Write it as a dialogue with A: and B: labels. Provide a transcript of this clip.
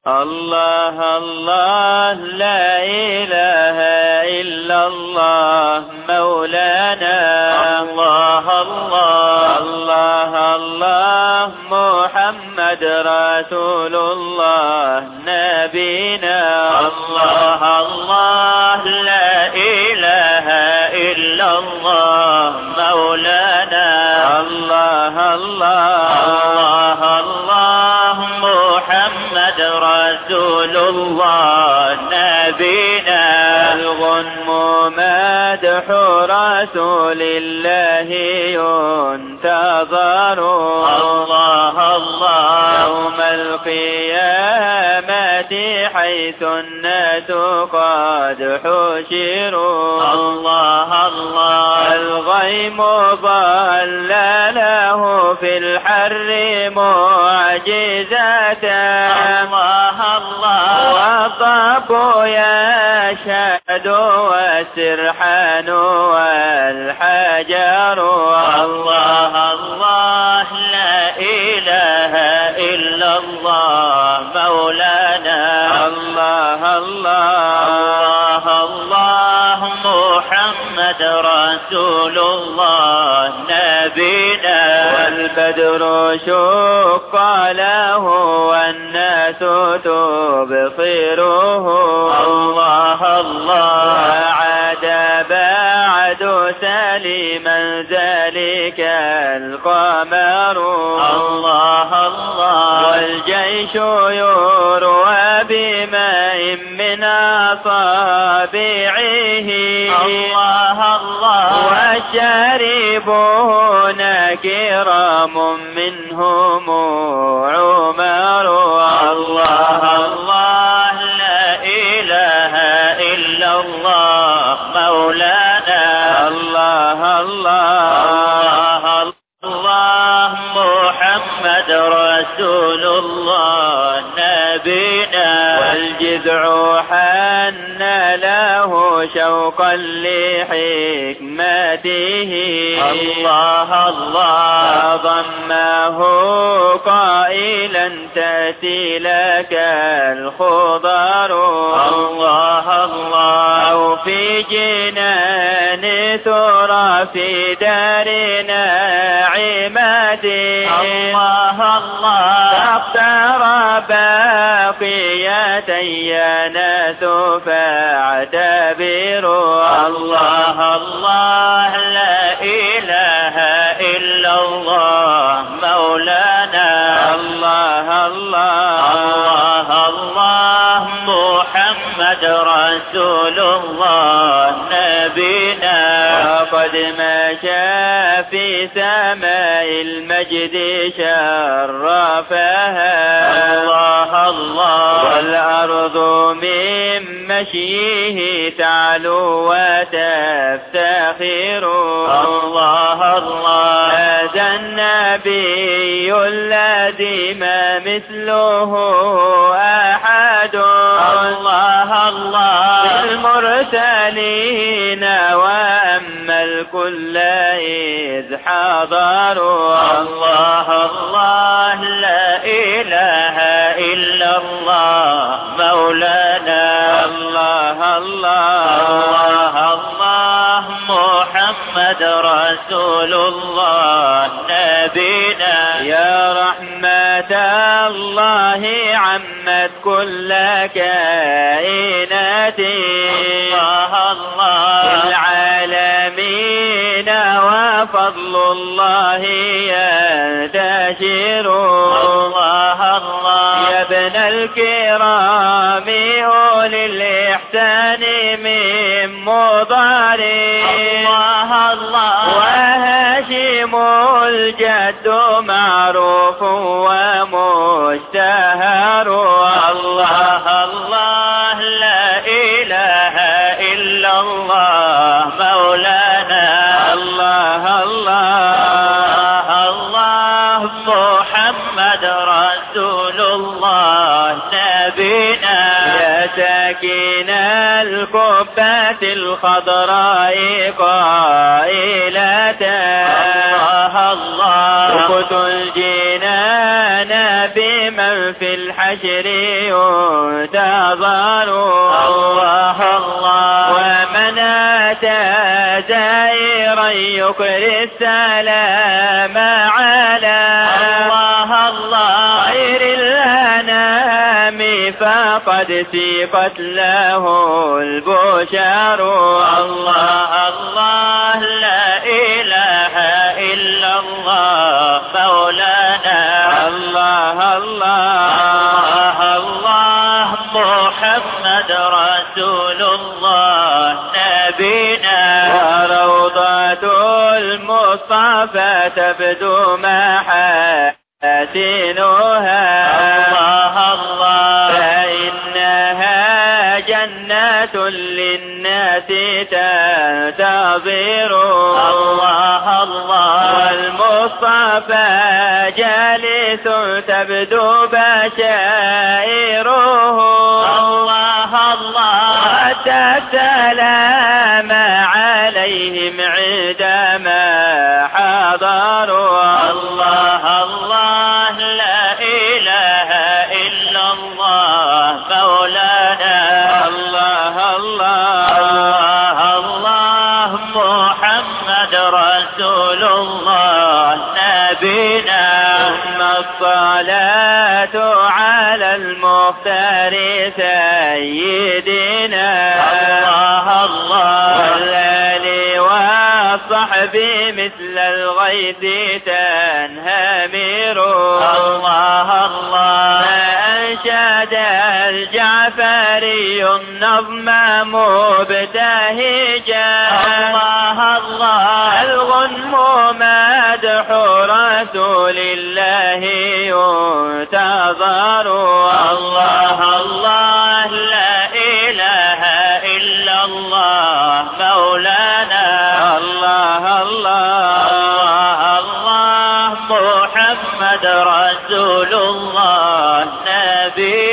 A: الله الله لا إله إلا الله مولانا.
B: الله الله
A: الله الله محمد رسول الله نبينا.
B: الله الله لا إله إلا الله مولانا.
A: الله الله
B: الله محمد رسول الله نبينا.
A: الغنم مدح رسول الله ينتظر.
B: الله الله
A: يوم القيامة حيث الناس قد حشروا.
B: الله الله
A: الغيم ظلله في الحر معجزة.
B: الله الله
A: والطب يشهد والسرحان والحجر.
B: الله الله لا إله إلا الله مولانا.
A: الله
B: الله الله محمد رسول الله نبينا.
A: والبدر شق له والناس تبصره.
B: الله الله
A: وعاد بعد سليما ذلك القمر.
B: الله الله
A: والجيش يروى بماء من أصابعه.
B: الله الله
A: والشاربون كرام منهم عمر.
B: الله الله لا إله إلا الله مولانا.
A: الله الله
B: الله محمد رسول الله نبينا.
A: والجذع حن له شوقا لحكمته.
B: الله الله
A: ضمه قائلا تأتي لك الخضر.
B: الله الله
A: أو في جنان ترى في دارنا عمادي.
B: الله الله
A: اقترب بقية يا ناس فاعتبروا.
B: الله الله لا إله إلا الله مولانا.
A: الله الله
B: الله محمد رسول الله نبينا.
A: وقد مشى في سماء المجد شرفها.
B: الله الله
A: والأرض من مشيه تعلو وتفتخر.
B: الله الله
A: هذا النبي الذي ما مثله أحد.
B: الله الله
A: المرسلين وأما الكل إذ حضروا.
B: الله الله لا إله إلا الله مولانا.
A: الله
B: الله الله محمد رسول الله نبينا.
A: يا رحمة الله عمت كل كائناتي.
B: الله الله
A: العالمين وفضل الله ينتشر.
B: الله الله
A: يا ابن الكرام أولي الإحسان من مضار.
B: الله الله
A: وهاشم الجد معروف ومشتهر.
B: الله الله لا إله إلا الله مولانا.
A: الله
B: الله محمد رسول الله نبينا.
A: يا ساكن القبة الخضراء قائلة
B: الله الله
A: اقت الجنان بمن في الحشر ينتظر
B: الله الله
A: ومن أتى زائرا يقري السلام على
B: الله الله
A: خير الأنام فقد سيقت له البشر
B: الله الله لا إله إلا الله مولانا
A: الله
B: الله الله محمد رسول الله نبينا
A: وروضة المصطفى تبدو محاسنها
B: الله الله
A: فإنها جنة للناس تنتظر
B: الله الله
A: والمصطفى جالس تبدو بشائره
B: الله الله
A: حتى السلام عليهم عندما حضروا
B: الله الله لا إله إلا الله مولانا
A: الله الله
B: الله الله محمد رسول الله نبينا
A: ثم الصلاة على المختار سيدنا
B: الله الله
A: والآل والصحب مثل الغيث تنهمر
B: الله الله
A: فأنشد الجعفري النظم مبتهجا
B: الله الله
A: الغنم مدح رسول الله ينتظر
B: الله الله لا إله إلا الله مولانا
A: الله
B: الله الله محمد رسول الله نبي